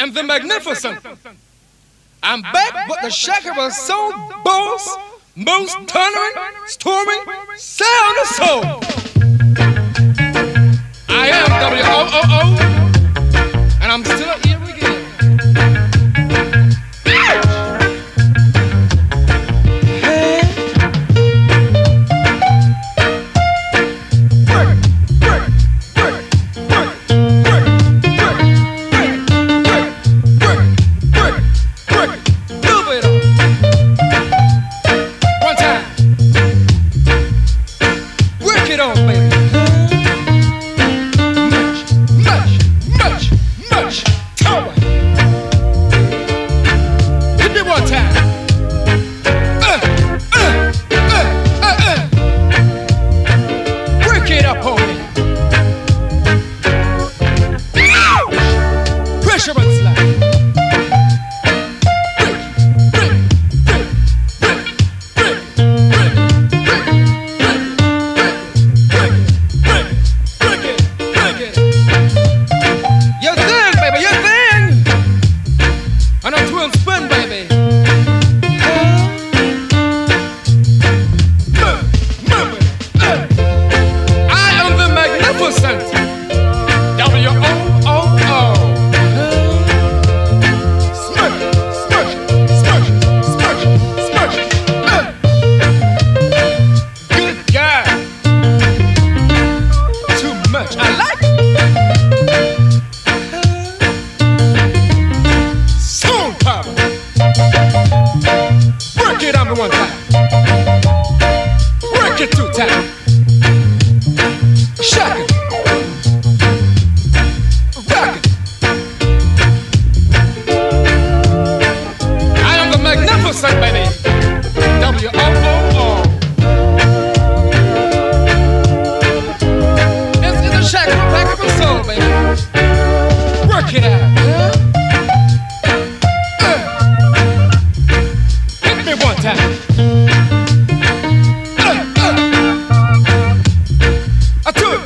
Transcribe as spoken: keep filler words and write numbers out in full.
am the magnificent. I'm back with the Shakira Soul Boss, most thundering, storming, sound of soul. I am W O O O, and I'm still here again. I took